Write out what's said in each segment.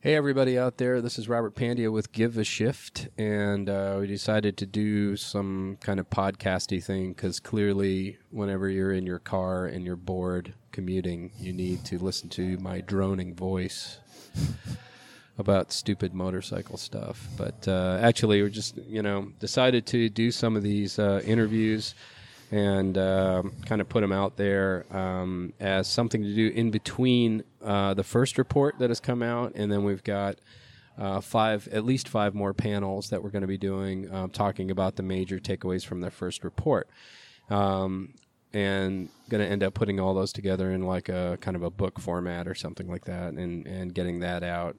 Hey, everybody out there. This is Robert Pandia with Give a Shift, and we decided to do some kind of podcasty thing because clearly whenever you're in your car and you're bored commuting, you need to listen to my droning voice about stupid motorcycle stuff. But actually, we just, decided to do some of these interviews and kind of put them out there as something to do in between the first report that has come out, and then we've got at least five more panels that we're going to be doing, talking about the major takeaways from the first report, and going to end up putting all those together in like a kind of a book format or something like that, and getting that out,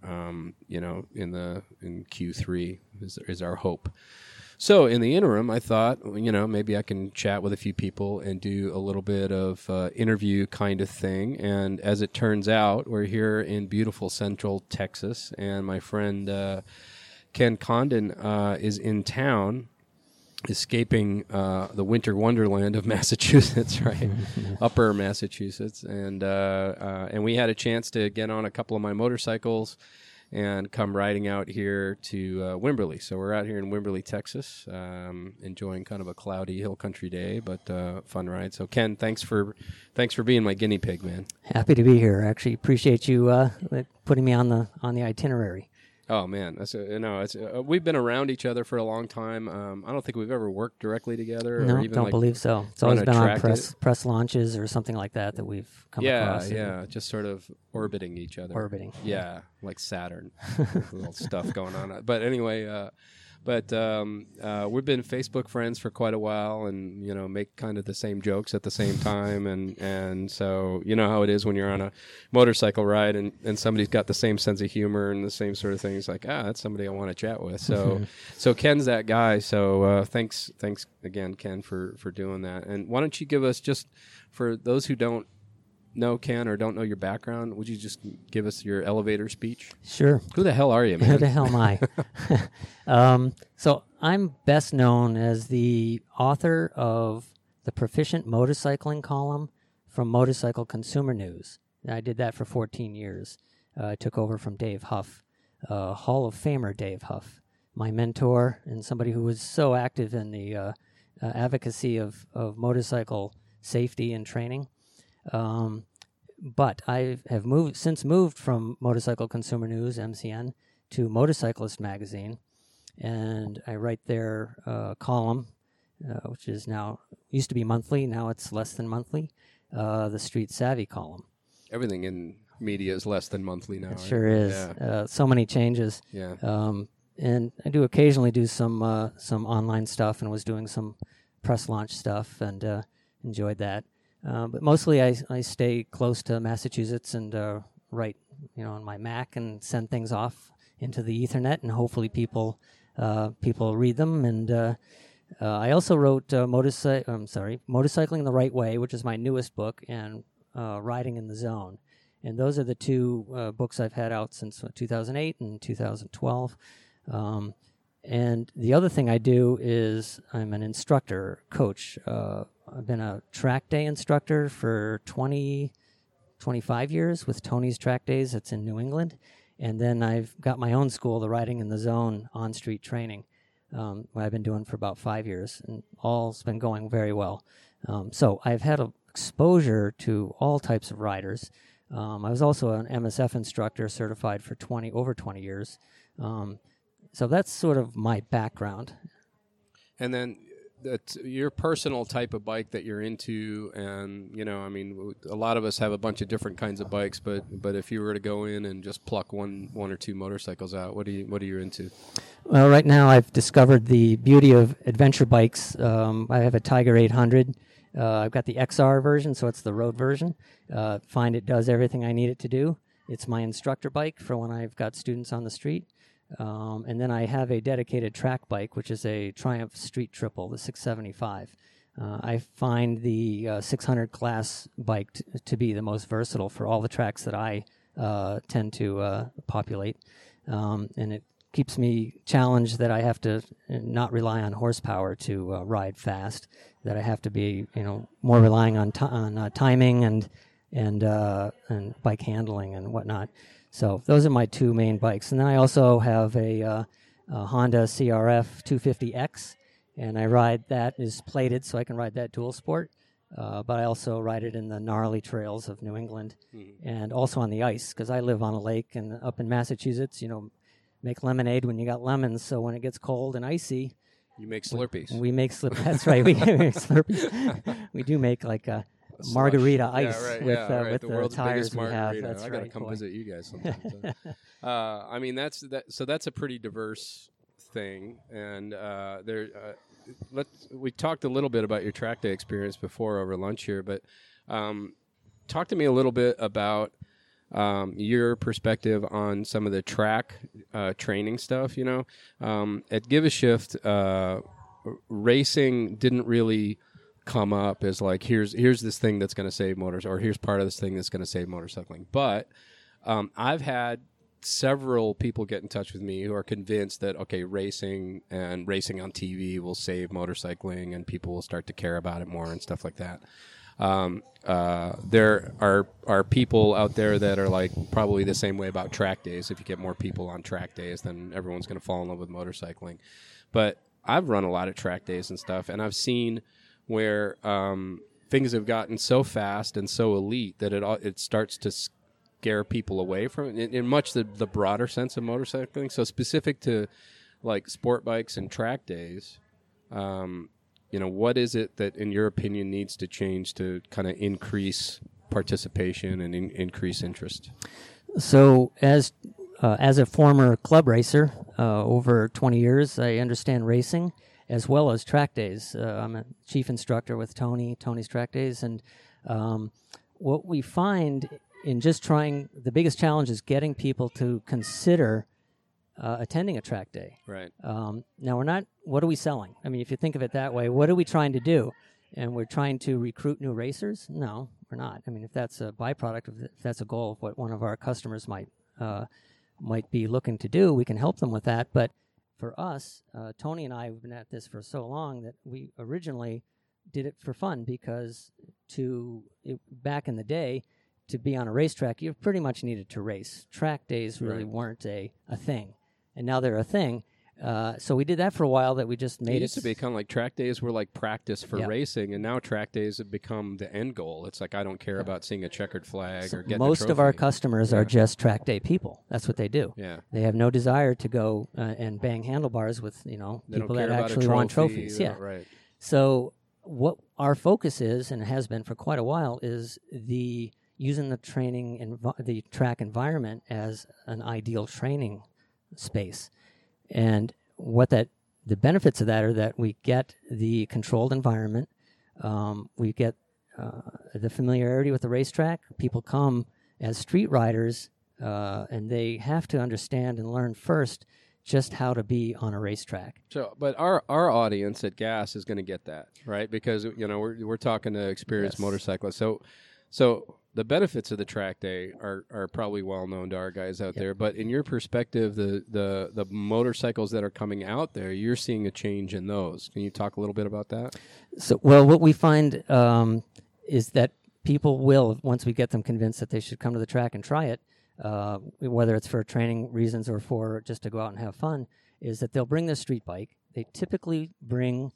in Q3 is our hope. So in the interim, I thought, maybe I can chat with a few people and do a little bit of interview kind of thing. And as it turns out, we're here in beautiful Central Texas, and my friend Ken Condon is in town, escaping the winter wonderland of Massachusetts, right? Upper Massachusetts. And we had a chance to get on a couple of my motorcycles and come riding out here to Wimberley. So we're out here in Wimberley, Texas, enjoying kind of a cloudy hill country day, but fun ride. So Ken, thanks for being my guinea pig, man. Happy to be here. Actually, appreciate you putting me on the itinerary. Oh man, we've been around each other for a long time. I don't think we've ever worked directly together. No, or even don't believe so. It's always been on press launches or something like that we've come across. Yeah, just sort of orbiting each other. Orbiting. Yeah, like Saturn, little stuff going on. But anyway, we've been Facebook friends for quite a while, and make kind of the same jokes at the same time, and so you know how it is when you're on a motorcycle ride and somebody's got the same sense of humor and the same sort of thing. It's like, that's somebody I want to chat with. So so Ken's that guy. So thanks again, Ken, for doing that. And why don't you give us, just for those who don't know Ken or don't know your background, would you just give us your elevator speech? Sure. Who the hell are you, man? Who the hell am I? So I'm best known as the author of the Proficient Motorcycling column from Motorcycle Consumer News. I did that for 14 years. I took over from Dave Huff, Hall of Famer Dave Huff, my mentor and somebody who was so active in the advocacy of motorcycle safety and training. But I have moved from Motorcycle Consumer News, MCN, to Motorcyclist Magazine, and I write their column, which is used to be monthly, now it's less than monthly, the Street Savvy column. Everything in media is less than monthly now. It sure is. Yeah. So many changes. Yeah. And I do occasionally do some online stuff, and was doing some press launch stuff, and enjoyed that. But mostly I stay close to Massachusetts and write, on my Mac and send things off into the Ethernet, and hopefully people read them. And I also wrote Motorcycling the Right Way, which is my newest book, and Riding in the Zone. And those are the two books I've had out since 2008 and 2012. And the other thing I do is I'm an instructor, coach. I've been a track day instructor for 25 years with Tony's Track Days. That's in New England. And then I've got my own school, the Riding in the Zone on-street training, what I've been doing for about 5 years, and all's been going very well. So I've had exposure to all types of riders. I was also an MSF instructor, certified for over 20 years. So that's sort of my background. And then that's your personal type of bike that you're into, and a lot of us have a bunch of different kinds of bikes, but if you were to go in and just pluck one or two motorcycles out, what are you into? Well, right now I've discovered the beauty of adventure bikes. I have a Tiger 800. I've got the XR version, so it's the road version. Find it does everything I need it to do. It's my instructor bike for when I've got students on the street. And then I have a dedicated track bike, which is a Triumph Street Triple, the 675. I find the 600 class bike to be the most versatile for all the tracks that I tend to populate. And it keeps me challenged that I have to not rely on horsepower to ride fast, that I have to be, more relying on timing and bike handling and whatnot. So those are my two main bikes. And then I also have a Honda CRF 250X, and I ride that is plated, so I can ride that dual sport. But I also ride it in the gnarly trails of New England, and also on the ice, because I live on a lake, and up in Massachusetts, make lemonade when you got lemons. So when it gets cold and icy, you make Slurpees. We make Slurpees. That's right. We make Slurpees. We do make like a margarita ice with the tires we have. That's I gotta come visit you guys sometime. I mean, that's a pretty diverse thing, and we talked a little bit about your track day experience before over lunch here, but talk to me a little bit about your perspective on some of the track training stuff. At Give a Shift, racing didn't really come up as like here's this thing that's going to save motors, or here's part of this thing that's going to save motorcycling. But I've had several people get in touch with me who are convinced that racing and racing on TV will save motorcycling, and people will start to care about it more and stuff like that. There are people out there that are like probably the same way about track days. If you get more people on track days, then everyone's going to fall in love with motorcycling. But I've run a lot of track days and stuff, and I've seen where things have gotten so fast and so elite that it starts to scare people away from it in much the broader sense of motorcycling. So specific to like sport bikes and track days, what is it that in your opinion needs to change to kind of increase participation and increase interest? So as a former club racer, over 20 years, I understand racing as well as track days. I'm a chief instructor with Tony's Track Days, and what we find in just trying, the biggest challenge is getting people to consider attending a track day. Right. Now, what are we selling? I mean, if you think of it that way, what are we trying to do? And we're trying to recruit new racers? No, we're not. I mean, if that's a byproduct, if that's a goal of what one of our customers might be looking to do, we can help them with that. But for us, Tony and I have been at this for so long that we originally did it for fun, because back in the day, to be on a racetrack, you pretty much needed to race. Track days really weren't a thing, and now they're a thing. So we did that for a while. That we just made it. Used to be kind of like track days were like practice for racing, and now track days have become the end goal. It's like I don't care about seeing a checkered flag or getting most a trophy. of our customers are just track day people. That's what they do. Yeah, they have no desire to go and bang handlebars with people that actually want trophies. Yeah, right. So what our focus is, and has been for quite a while, is using the training and the track environment as an ideal training space. And the benefits of that are that we get the controlled environment, we get the familiarity with the racetrack. People come as street riders, and they have to understand and learn first just how to be on a racetrack. So, but our audience at GAS is going to get that, right? Because we're talking to experienced motorcyclists. So the benefits of the track day are probably well known to our guys out there. But in your perspective, the motorcycles that are coming out there, you're seeing a change in those. Can you talk a little bit about that? So, well, what we find is that people will, once we get them convinced that they should come to the track and try it, whether it's for training reasons or for just to go out and have fun, is that they'll bring their street bike. They typically bring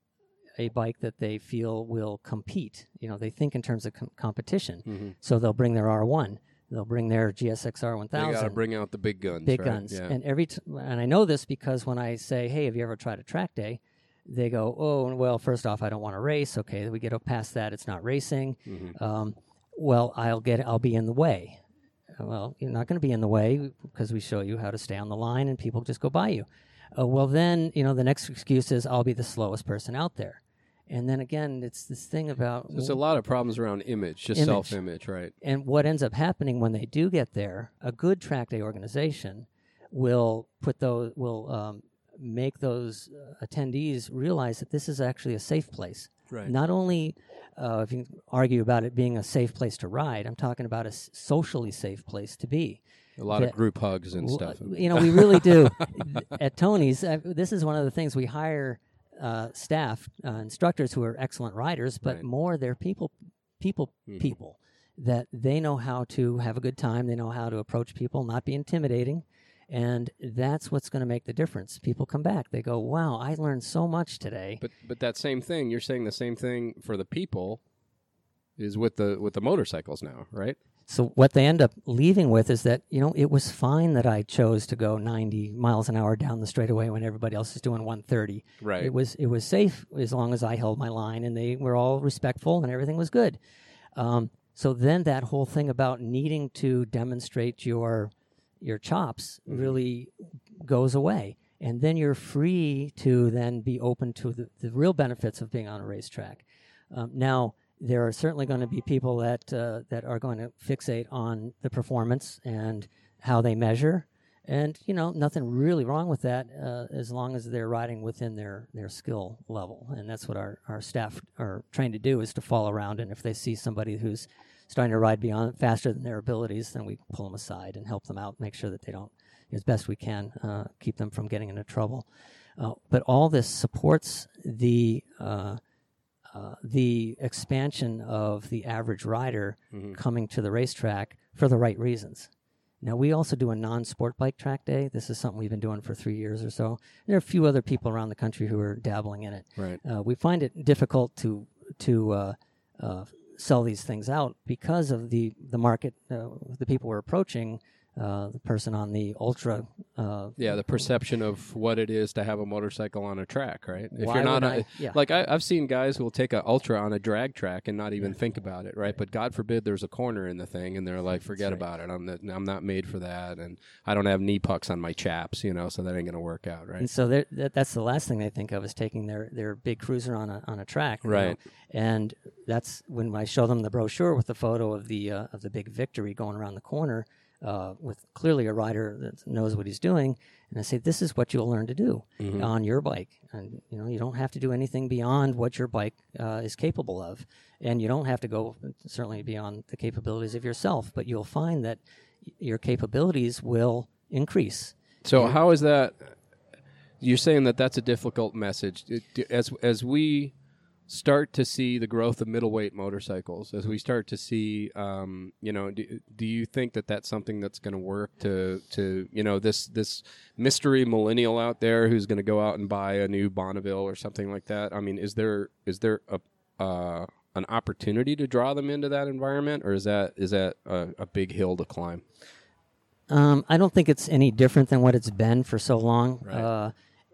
a bike that they feel will compete. They think in terms of competition. Mm-hmm. So they'll bring their R1. They'll bring their GSX-R 1000. You got to bring out the big guns. Big right? guns. Yeah. And and I know this because when I say, hey, have you ever tried a track day? They go, oh, well, first off, I don't want to race. Okay, we get past that. It's not racing. Mm-hmm. Well, I'll be in the way. Well, you're not going to be in the way because we show you how to stay on the line and people just go by you. Well, then, the next excuse is I'll be the slowest person out there. And then again, it's this thing about... There's a lot of problems around image, self-image, right? And what ends up happening when they do get there, a good track day organization will make those attendees realize that this is actually a safe place. Right. Not only if you argue about it being a safe place to ride, I'm talking about a socially safe place to be. A lot of group hugs and stuff. We really do. At Tony's, this is one of the things we hire... staff, instructors who are excellent riders, but more they're people. that they know how to have a good time. They know how to approach people, not be intimidating. And that's what's going to make the difference. People come back. They go, wow, I learned so much today. But that same thing, you're saying the same thing for the people is with the motorcycles now, right? So what they end up leaving with is that, it was fine that I chose to go 90 miles an hour down the straightaway when everybody else is doing 130. Right. It was safe as long as I held my line, and they were all respectful and everything was good. So then that whole thing about needing to demonstrate your chops really goes away. And then you're free to then be open to the real benefits of being on a racetrack. Now, there are certainly going to be people that are going to fixate on the performance and how they measure. And, nothing really wrong with that as long as they're riding within their skill level. And that's what our staff are trained to do, is to follow around. And if they see somebody who's starting to ride beyond faster than their abilities, then we pull them aside and help them out, make sure that they don't, as best we can, keep them from getting into trouble. But all this supports the expansion of the average rider coming to the racetrack for the right reasons. Now, we also do a non-sport bike track day. This is something we've been doing for 3 years or so. There are a few other people around the country who are dabbling in it. Right. We find it difficult to sell these things out because of the market, the people we're approaching. The person on the ultra. The perception of what it is to have a motorcycle on a track, right? If Why you're not, would like I've seen guys who will take an ultra on a drag track and not even think about it, right? But God forbid there's a corner in the thing, and they're like, forget about it. I'm not made for that, and I don't have knee pucks on my chaps, so that ain't gonna work out, right? And so that's the last thing they think of, is taking their big cruiser on a track, right? And that's when I show them the brochure with the photo of the big Victory going around the corner. With clearly a rider that knows what he's doing, and I say, this is what you'll learn to do on your bike. And, you don't have to do anything beyond what your bike is capable of. And you don't have to go certainly beyond the capabilities of yourself, but you'll find that your capabilities will increase. So how is that? You're saying that that's a difficult message. As we start to see the growth of middleweight motorcycles, as we start to see, do you think that that's something that's going to work to this mystery millennial out there who's going to go out and buy a new Bonneville or something like that? I mean, is there an opportunity to draw them into that environment, or is that a big hill to climb? I don't think it's any different than what it's been for so long. Right.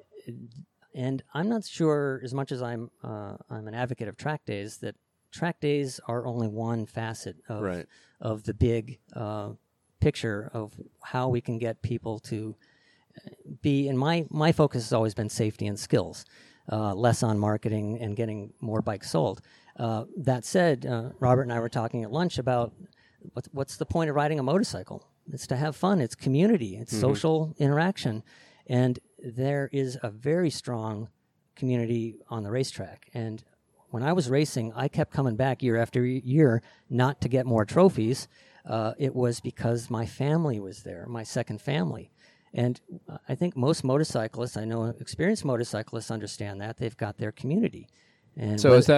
And I'm not sure, as much as I'm an advocate of track days, that track days are only one facet of the big picture of how we can get people to be. And my focus has always been safety and skills, less on marketing and getting more bikes sold. That said, Robert and I were talking at lunch about what's the point of riding a motorcycle? It's to have fun. It's community. It's social interaction. And there is a very strong community on the racetrack. And when I was racing, I kept coming back year after year, not to get more trophies. It was because my family was there, my second family. And I think most motorcyclists, I know experienced motorcyclists, understand that. They've got their community. And so is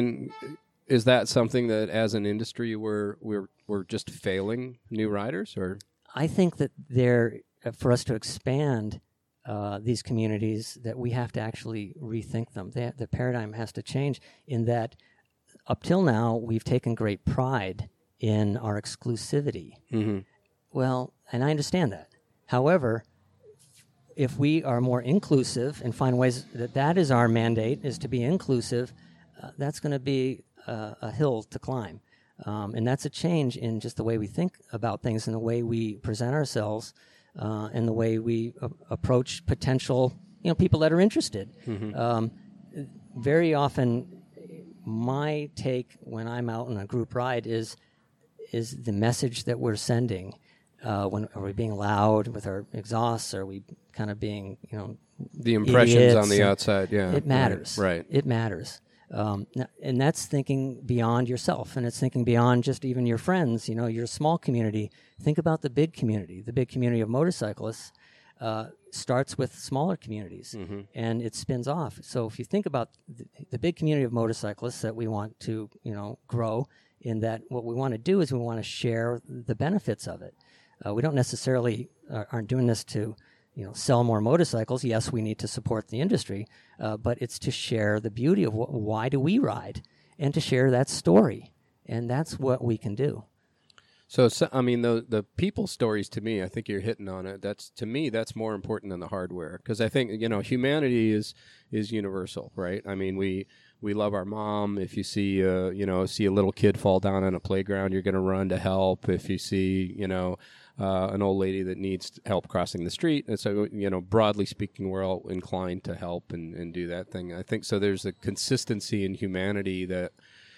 that something that as an industry we're just failing new riders? Or I think that for us to expand these communities, that we have to actually rethink them. The paradigm has to change, in that up till now we've taken great pride in our exclusivity. Mm-hmm. Well, and I understand that. However, if we are more inclusive and find ways that is our mandate, is to be inclusive, that's going to be a hill to climb. And that's a change in just the way we think about things and the way we present ourselves and the way we approach potential, people that are interested. Mm-hmm. Very often, my take when I'm out on a group ride is the message that we're sending. Are we being loud with our exhausts? Are we kind of being, the impressions on the outside? Yeah, it matters. Right. It matters. And that's thinking beyond yourself, and it's thinking beyond just even your friends, your small community. Think about the big community. The big community of motorcyclists starts with smaller communities, and it spins off. So if you think about the big community of motorcyclists that we want to, grow, in that what we want to do is we want to share the benefits of it. We don't necessarily aren't doing this to sell more motorcycles. Yes, we need to support the industry, but it's to share the beauty of why do we ride, and to share that story, and that's what we can do. So I mean, the people stories, to me, I think you're hitting on it. To me, that's more important than the hardware, because I think humanity is universal, right? I mean, we love our mom. If you see see a little kid fall down on a playground, you're going to run to help. If you see an old lady that needs help crossing the street, and so broadly speaking, we're all inclined to help and do that thing. I think so. There's a consistency in humanity that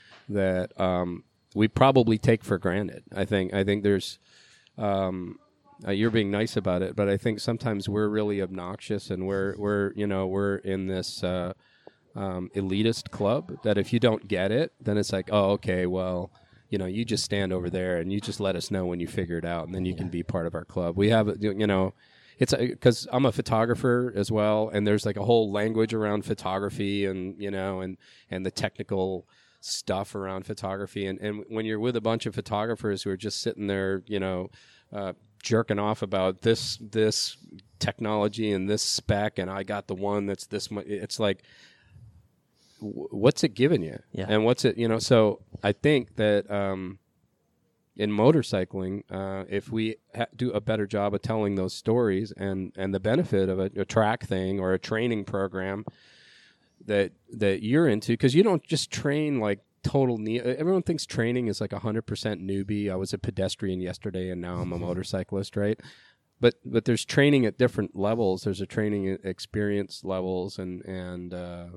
we probably take for granted. I think there's you're being nice about it, but I think sometimes we're really obnoxious, and we're in this elitist club that if you don't get it, then it's like, oh, okay, well, you just stand over there and you just let us know when you figure it out, and then you can be part of our club. We have it's because I'm a photographer as well, and there's like a whole language around photography and and the technical stuff around photography, and when you're with a bunch of photographers who are just sitting there jerking off about this technology and this spec, and I got the one that's this much, it's like, what's it giving you? Yeah. And what's it so I think that in motorcycling, if we do a better job of telling those stories and the benefit of a track thing or a training program that you're into, because you don't just train like total everyone thinks training is like 100% newbie. I was a pedestrian yesterday and now I'm a motorcyclist, right? But there's training at different levels. There's a training at experience levels and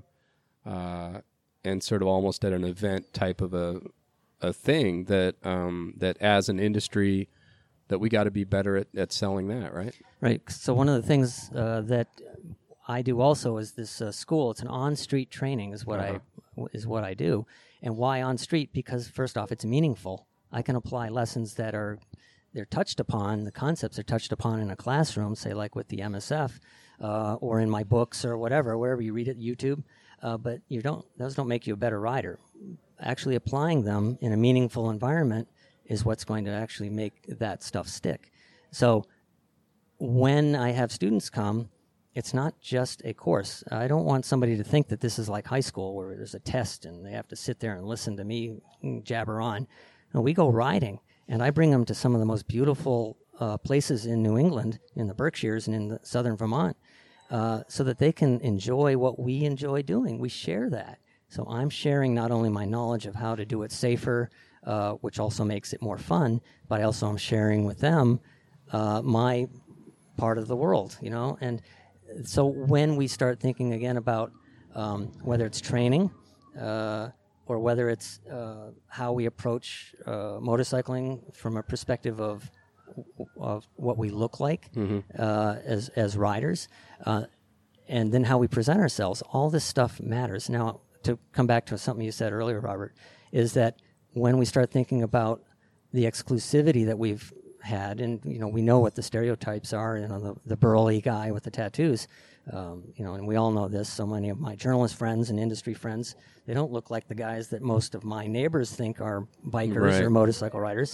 sort of almost at an event type of a thing that as an industry that we got to be better at selling that, right? Right. So one of the things that I do also is this school. It's an on-street training is what I do. And why on-street? Because first off, it's meaningful. I can apply lessons that they're touched upon, the concepts are touched upon in a classroom, say like with the MSF, or in my books or whatever, wherever you read it, YouTube. But those don't make you a better rider. Actually applying them in a meaningful environment is what's going to actually make that stuff stick. So when I have students come, it's not just a course. I don't want somebody to think that this is like high school where there's a test and they have to sit there and listen to me jabber on. No, we go riding, and I bring them to some of the most beautiful places in New England, in the Berkshires and in the southern Vermont, so that they can enjoy what we enjoy doing. We share that. So I'm sharing not only my knowledge of how to do it safer, which also makes it more fun, but I also am sharing with them my part of the world, and so when we start thinking again about whether it's training or whether it's how we approach motorcycling from a perspective of what we look like as riders, and then how we present ourselves, all this stuff matters. Now, to come back to something you said earlier, Robert, is that when we start thinking about the exclusivity that we've had, and we know what the stereotypes are, the burly guy with the tattoos, and we all know this. So many of my journalist friends and industry friends, they don't look like the guys that most of my neighbors think are bikers or motorcycle riders.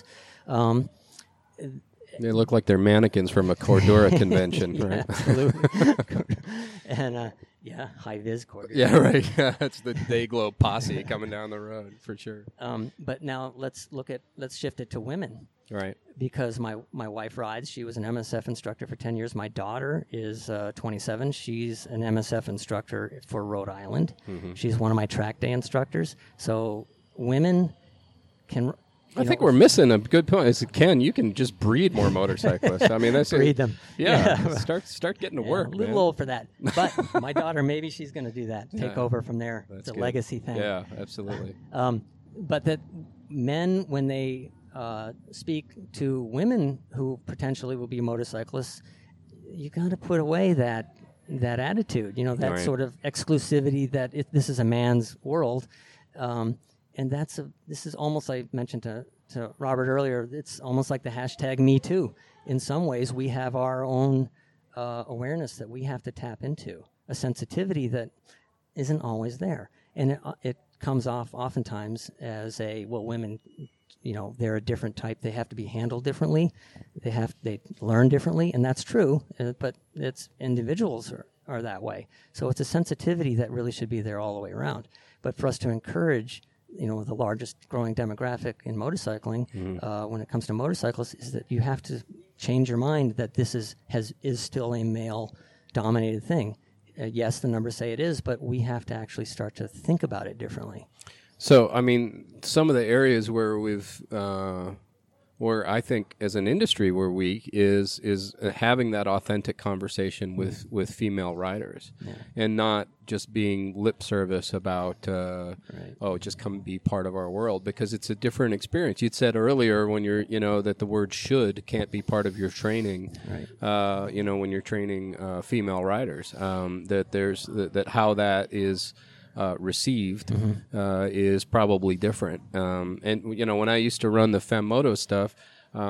They look like they're mannequins from a Cordura convention, right? Absolutely. And high vis Cordura. Yeah, right. That's the Dayglow posse coming down the road for sure. But now let's shift it to women. Right. Because my wife rides. She was an MSF instructor for 10 years. My daughter is 27. She's an MSF instructor for Rhode Island. Mm-hmm. She's one of my track day instructors. So women can... I think we're missing a good point. It's, Ken, you can just breed more motorcyclists. I mean, that's breed them. Yeah, start getting to work. A little old for that, but my daughter, maybe she's going to do that. Take over from there. It's a legacy thing. Yeah, absolutely. But that men, when they speak to women who potentially will be motorcyclists, you got to put away that attitude. That right. sort of exclusivity that this is a man's world. And this is almost, I mentioned to Robert earlier, it's almost like the hashtag Me Too. In some ways, we have our own awareness that we have to tap into, a sensitivity that isn't always there. And it comes off oftentimes as women, they're a different type. They have to be handled differently. They learn differently, and that's true. But it's individuals are that way. So it's a sensitivity that really should be there all the way around. But for us to encourage, the largest growing demographic in motorcycling, when it comes to motorcyclists, is that you have to change your mind that this is still a male-dominated thing. Yes, the numbers say it is, but we have to actually start to think about it differently. So, I mean, some of the areas where where I think as an industry we're weak is having that authentic conversation with female riders, and not just being lip service about just come be part of our world, because it's a different experience. You'd said earlier when you're that the word should can't be part of your training, when you're training female riders, that there's that how that is received is probably different. And when I used to run the Femmoto stuff,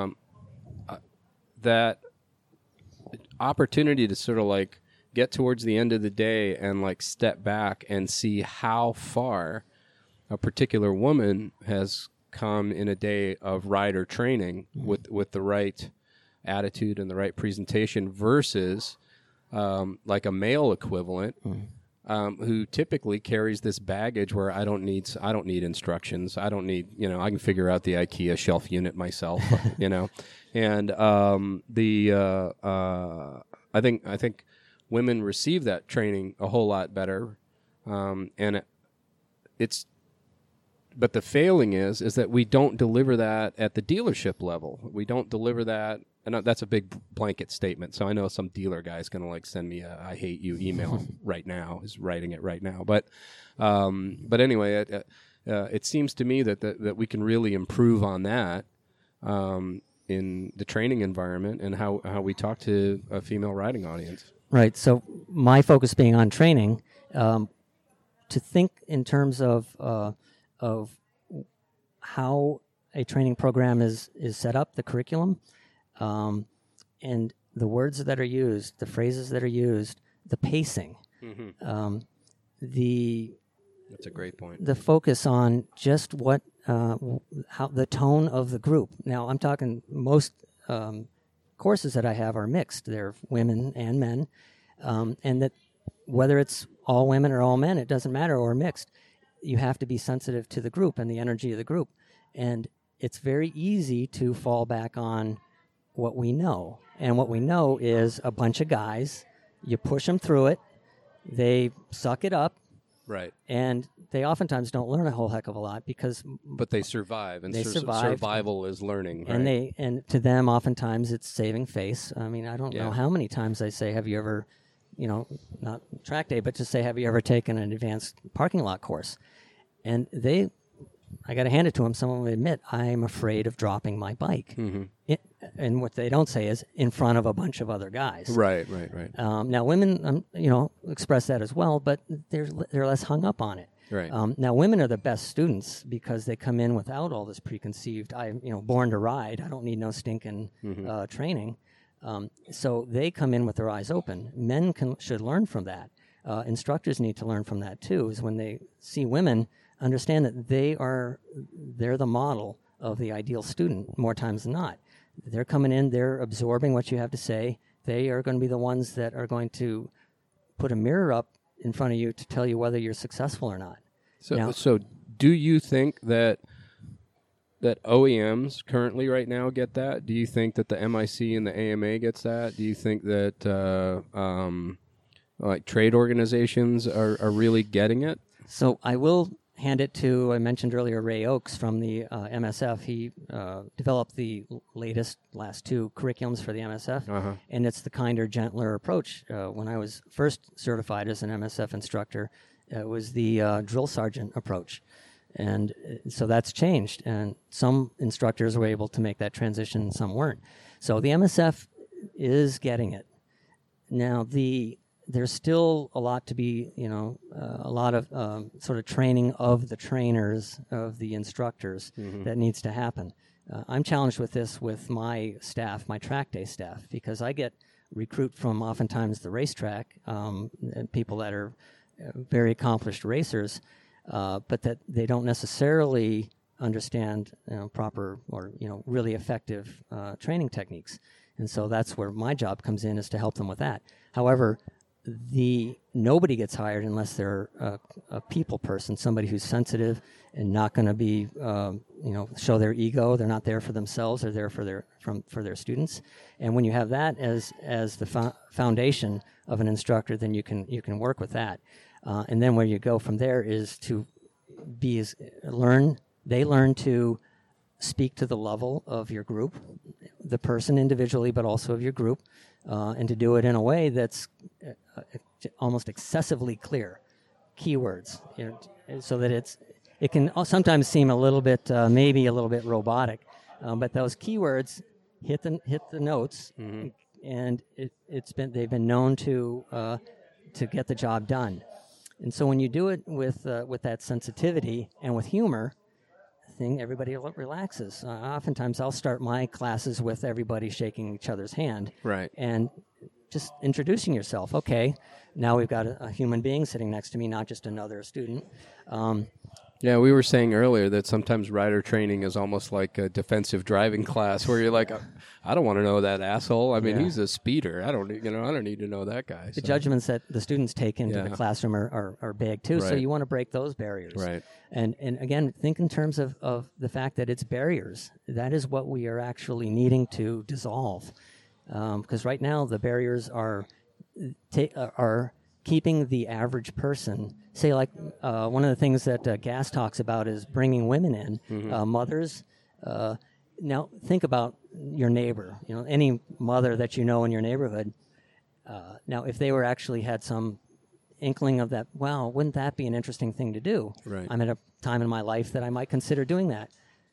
that opportunity to sort of like get towards the end of the day and like step back and see how far a particular woman has come in a day of rider training with the right attitude and the right presentation versus like a male equivalent. Who typically carries this baggage where I don't need instructions. I don't need, I can figure out the IKEA shelf unit myself, and I think women receive that training a whole lot better, and but the failing is that we don't deliver that at the dealership level. We don't deliver that. And that's a big blanket statement. So I know some dealer guy is going to like send me a "I hate you" email right now. Is writing it right now. But anyway, it seems to me that we can really improve on that in the training environment and how we talk to a female riding audience. Right. So my focus being on training, to think in terms of how a training program is set up, the curriculum. And the words that are used, the phrases that are used, the pacing, that's a great point. The focus on just how the tone of the group. Now, I'm talking most courses that I have are mixed. They're women and men, and that whether it's all women or all men, it doesn't matter, or mixed. You have to be sensitive to the group and the energy of the group, and it's very easy to fall back on what we know. And what we know is a bunch of guys, you push them through it, they suck it up, right? And they oftentimes don't learn a whole heck of a lot but they survive, and survive. Survival is learning, right? And to them, oftentimes it's saving face. I mean, I don't know how many times I say, have you ever, not track day, but just say, have you ever taken an advanced parking lot course? And I got to hand it to them. Some of them admit, I'm afraid of dropping my bike. And what they don't say is in front of a bunch of other guys. Right. Now, women, express that as well, but they're less hung up on it. Right. Now, women are the best students because they come in without all this preconceived. I'm, born to ride. I don't need no stinking training. So they come in with their eyes open. Men should learn from that. Instructors need to learn from that too. Is when they see women, understand that they're the model of the ideal student more times than not. They're coming in, they're absorbing what you have to say. They are going to be the ones that are going to put a mirror up in front of you to tell you whether you're successful or not. So do you think that OEMs currently right now get that? Do you think that the MIC and the AMA gets that? Do you think that like trade organizations are really getting it? So I will hand it to, I mentioned earlier, Ray Oakes from the MSF. He developed the last two curriculums for the MSF, and it's the kinder, gentler approach. When I was first certified as an MSF instructor, it was the drill sergeant approach. And so that's changed, and some instructors were able to make that transition, and some weren't. So the MSF is getting it. Now, there's still a lot to be, a lot of sort of training of the trainers, of the instructors that needs to happen. I'm challenged with this with my staff, my track day staff, because I get recruit from oftentimes the racetrack, people that are very accomplished racers, but that they don't necessarily understand proper or really effective training techniques. And so that's where my job comes in, is to help them with that. However, nobody gets hired unless they're a people person, somebody who's sensitive and not going to be show their ego. They're not there for themselves. They're there for their students. And when you have that as the foundation of an instructor, then you can work with that. And then where you go from there is to they learn to speak to the level of your group, the person individually, but also of your group, and to do it in a way that's almost excessively clear, keywords, so that it can sometimes seem a little bit, maybe a little bit robotic, but those keywords hit the notes, mm-hmm. and they've been known to get the job done. And so when you do it with that sensitivity and with humor, everybody relaxes. Oftentimes I'll start my classes with everybody shaking each other's hand. Right. And just introducing yourself. Okay, now we've got a human being sitting next to me, not just another student. Yeah, we were saying earlier that sometimes rider training is almost like a defensive driving class, where you're like, I don't want to know that asshole. I mean, he's a speeder. I don't need to know that guy. The judgments that the students take into the classroom are big too. Right. So you want to break those barriers. Right. And again, think in terms of the fact that it's barriers. That is what we are actually needing to dissolve. Because right now the barriers are keeping the average person, say, like one of the things that Gass talks about is bringing women in, mm-hmm. Mothers. Now think about your neighbor, any mother that in your neighborhood. Now, if they actually had some inkling of that, wow, wouldn't that be an interesting thing to do? Right. I'm at a time in my life that I might consider doing that.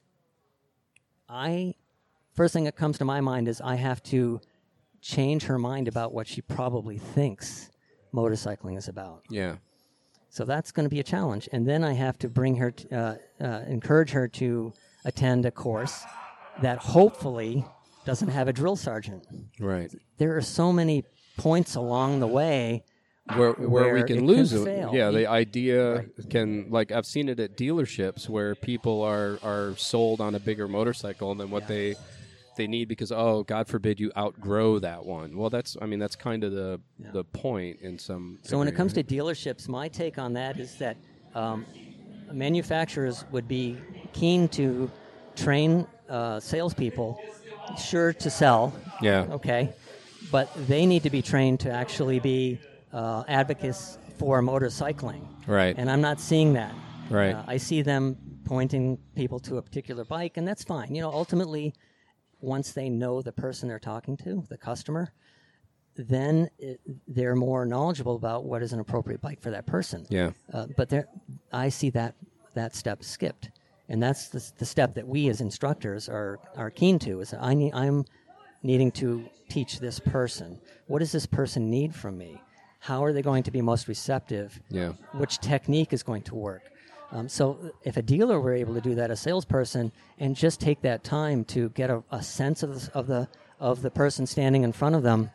First thing that comes to my mind is I have to change her mind about what she probably thinks motorcycling is about. Yeah. So that's going to be a challenge. And then I have to bring her, encourage her to attend a course that hopefully doesn't have a drill sergeant. Right. There are so many points along the way where we can lose it. Fail. Yeah, the idea can, like, I've seen it at dealerships where people are sold on a bigger motorcycle than what they need because, God forbid you outgrow that one. Well, that's kind of the point in some. So when it comes to dealerships, my take on that is that manufacturers would be keen to train salespeople, sure to sell. Yeah. Okay, but they need to be trained to actually be advocates for motorcycling. Right. And I'm not seeing that. Right. I see them pointing people to a particular bike, and that's fine. Ultimately, once they know the person they're talking to, the customer, then they're more knowledgeable about what is an appropriate bike for that person. Yeah. But I see that step skipped, and that's the step that we as instructors are keen to. Is I'm needing to teach this person. What does this person need from me? How are they going to be most receptive? Yeah. Which technique is going to work? So if a dealer were able to do that, a salesperson, and just take that time to get a sense of the person standing in front of them,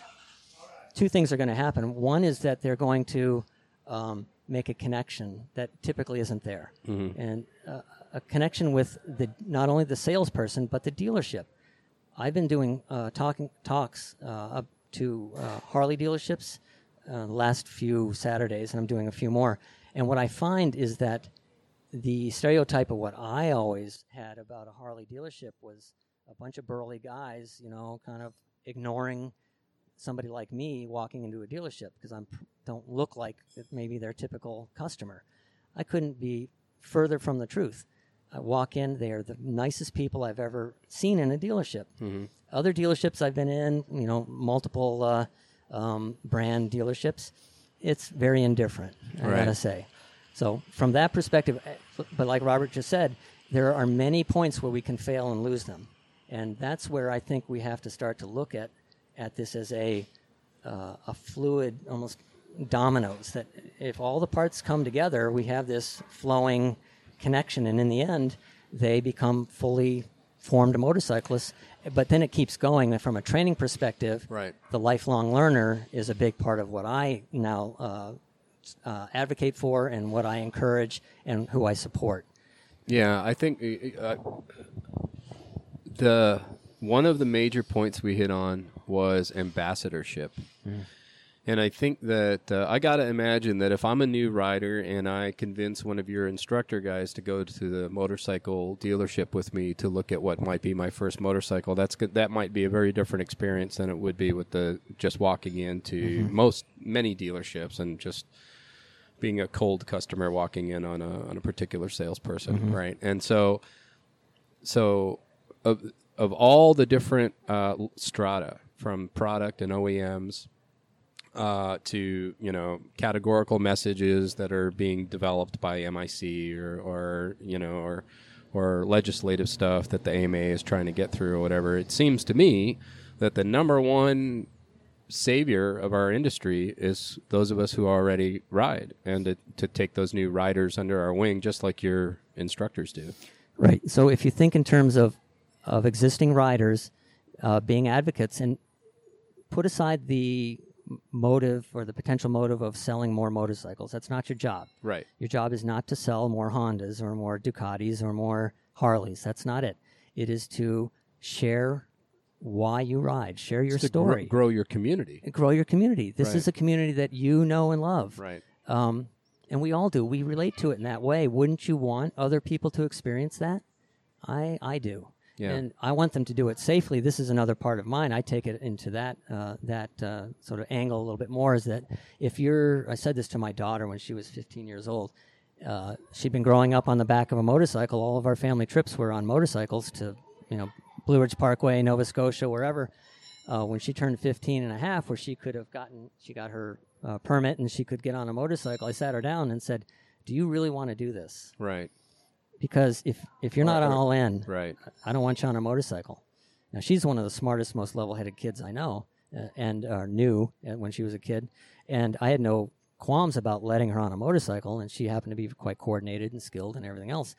two things are going to happen. One is that they're going to make a connection that typically isn't there, mm-hmm. and a connection with not only the salesperson but the dealership. I've been doing talks up to Harley dealerships the last few Saturdays, and I'm doing a few more. And what I find is that the stereotype of what I always had about a Harley dealership was a bunch of burly guys, kind of ignoring somebody like me walking into a dealership because I don't look like maybe their typical customer. I couldn't be further from the truth. I walk in, they are the nicest people I've ever seen in a dealership. Mm-hmm. Other dealerships I've been in, multiple brand dealerships, it's very indifferent, I gotta say. So from that perspective, but like Robert just said, there are many points where we can fail and lose them. And that's where I think we have to start to look at this as a fluid, almost dominoes, that if all the parts come together, we have this flowing connection, and in the end, they become fully formed motorcyclists. But then it keeps going. And from a training perspective, right. The lifelong learner is a big part of what I now advocate for and what I encourage and who I support. Yeah, I think one of the major points we hit on was ambassadorship. And I think that I got to imagine that if I'm a new rider and I convince one of your instructor guys to go to the motorcycle dealership with me to look at what might be my first motorcycle, that might be a very different experience than it would be with just walking into many dealerships and just being a cold customer walking in on a particular salesperson, right? And so of all the different strata, from product and OEMs to categorical messages that are being developed by MIC or legislative stuff that the AMA is trying to get through or whatever, it seems to me that the number one savior of our industry is those of us who already ride, and to take those new riders under our wing, just like your instructors do. Right. So if you think in terms of existing riders being advocates, and put aside the motive or the potential motive of selling more motorcycles, that's not your job. Right. Your job is not to sell more Hondas or more Ducatis or more Harleys. That's not it. It is to share why you ride, share your story. Grow your community. Grow your community. This Right. is a community that you know and love. Right. And we all do. We relate to it in that way. Wouldn't you want other people to experience that? I do. Yeah. And I want them to do it safely. This is another part of mine. I take it into that sort of angle a little bit more, is that I said this to my daughter when she was 15 years old. She'd been growing up on the back of a motorcycle. All of our family trips were on motorcycles to, Blue Ridge Parkway, Nova Scotia, wherever. When she turned 15 and a half, where she got her permit and she could get on a motorcycle, I sat her down and said, "Do you really want to do this?" Right. Because if you're not all in, Right. I don't want you on a motorcycle. Now, she's one of the smartest, most level-headed kids I know, and knew when she was a kid. And I had no qualms about letting her on a motorcycle, and she happened to be quite coordinated and skilled and everything else.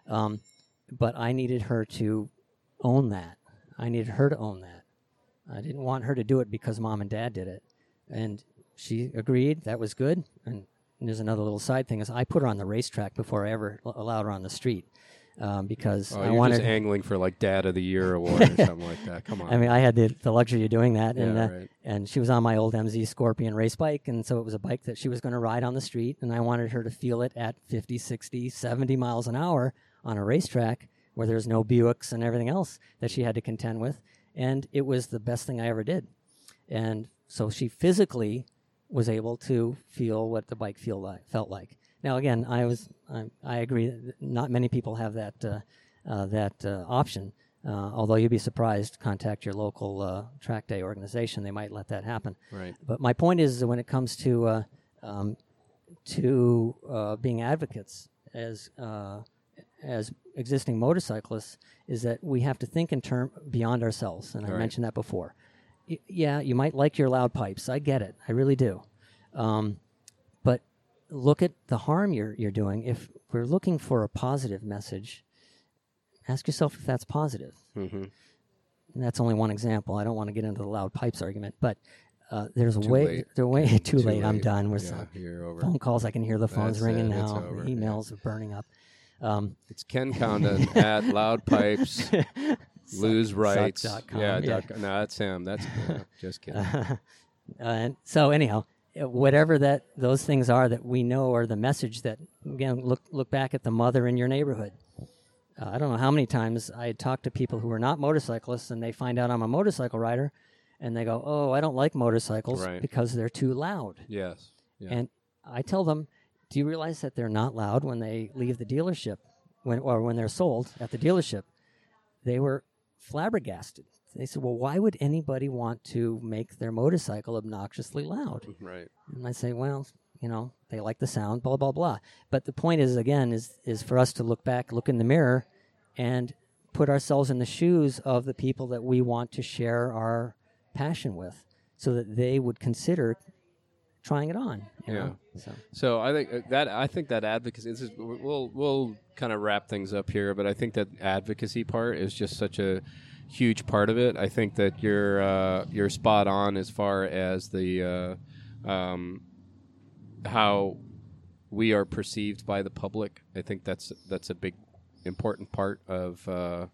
But I needed her to own that. I needed her to own that. I didn't want her to do it because Mom and Dad did it. And she agreed. That was good. And there's another little side thing, is I put her on the racetrack before I ever allowed her on the street, because I you're wanted just angling for like Dad of the Year award or something like that. Come on. I mean, I had the luxury of doing that, and right. and she was on my old MZ Scorpion race bike, and so it was a bike that she was going to ride on the street, and I wanted her to feel it at 50, 60, 70 miles an hour on a racetrack where there's no Buicks and everything else that she had to contend with, and it was the best thing I ever did. And so she physically was able to feel what the bike felt like. Now, again, I agree that not many people have that option. Although you'd be surprised, contact your local track day organization; they might let that happen. Right. But my point is that when it comes to being advocates as existing motorcyclists, is that we have to think in terms beyond ourselves. And I mentioned that before. Yeah, you might like your loud pipes. I get it. I really do. But look at the harm you're doing. If we're looking for a positive message, ask yourself if that's positive. Mm-hmm. And that's only one example. I don't want to get into the loud pipes argument, but there's Too late. Too late. I'm done. We're you're over. phone calls. I can hear the phones ringing it. now. It's over. Emails are burning up. It's Ken Condon at Loud Pipes. Lose rights. Suck.com. Yeah. Yeah. No, that's him. That's just kidding. And so anyhow, whatever those things are that we know are the message that, again, look back at the mother in your neighborhood. I don't know how many times I talk to people who are not motorcyclists, and they find out I'm a motorcycle rider, and they go, "Oh, I don't like motorcycles because they're too loud." Yes. Yeah. And I tell them, "Do you realize that they're not loud when they leave the dealership, when they're sold at the dealership?" They were flabbergasted. They said, "Well, why would anybody want to make their motorcycle obnoxiously loud?" Right. And I say, "Well, they like the sound, blah, blah, blah." But the point is, again, is for us to look back, look in the mirror, and put ourselves in the shoes of the people that we want to share our passion with, so that they would consider trying it on. You know? So I think that advocacy. We'll kind of wrap things up here, but I think that advocacy part is just such a huge part of it. I think that you're spot on as far as the how we are perceived by the public. I think that's a big important part of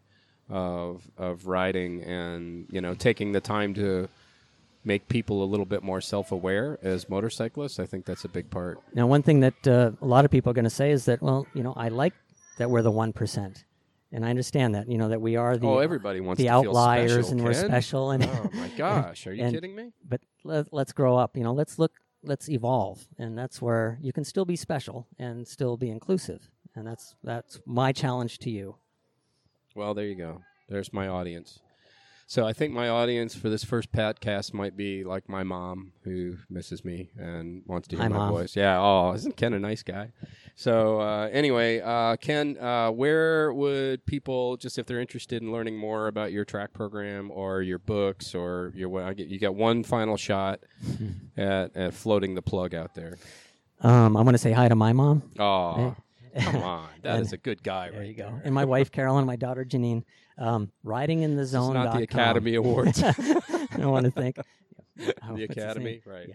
riding, and taking the time to make people a little bit more self-aware as motorcyclists. I think that's a big part. Now, one thing that a lot of people are going to say is that, well, I like that we're the 1%. And I understand that, that we are the everybody wants the to outliers, feel special, and Ken. we're special. And oh my gosh, are you kidding me? But let's grow up. Let's evolve, and that's where you can still be special and still be inclusive. And that's my challenge to you. Well, there you go. There's my audience. So I think my audience for this first podcast might be like my mom, who misses me and wants to hear my voice. Yeah. Oh, isn't Ken a nice guy? So anyway, Ken, where would people, just if they're interested in learning more about your track program or your books or you got one final shot at floating the plug out there. I'm going to say hi to my mom. Oh, come on. That is a good guy there right you go. there. And my wife, Carolyn, and my daughter, Janine. Ridinginthezone.com. It's not the Academy Awards. I want to thank the Academy, right?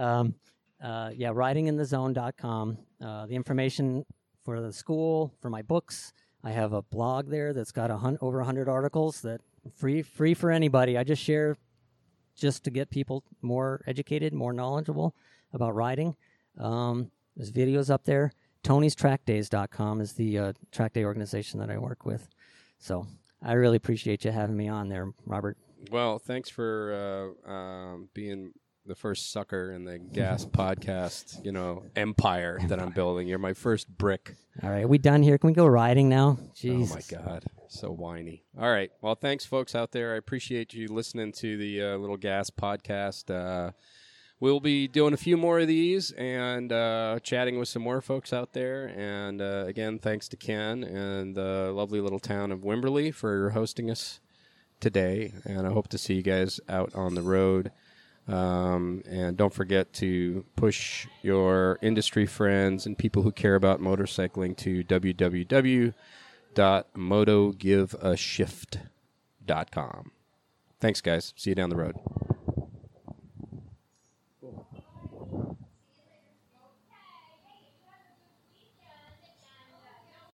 Yeah. Ridinginthezone.com. The information for the school, for my books. I have a blog there that's got over 100 articles that free for anybody. I just share just to get people more educated, more knowledgeable about riding. There's videos up there. Tony'sTrackDays.com is the track day organization that I work with. So I really appreciate you having me on there, Robert. Well, thanks for being the first sucker in the gas podcast, empire that I'm building. You're my first brick. All right, are we done here? Can we go riding now? Jesus. Oh, my God. So whiny. All right. Well, thanks, folks out there. I appreciate you listening to the Little Gas podcast. We'll be doing a few more of these and chatting with some more folks out there. And, again, thanks to Ken and the lovely little town of Wimberley for hosting us today. And I hope to see you guys out on the road. And don't forget to push your industry friends and people who care about motorcycling to www.motogiveashift.com. Thanks, guys. See you down the road.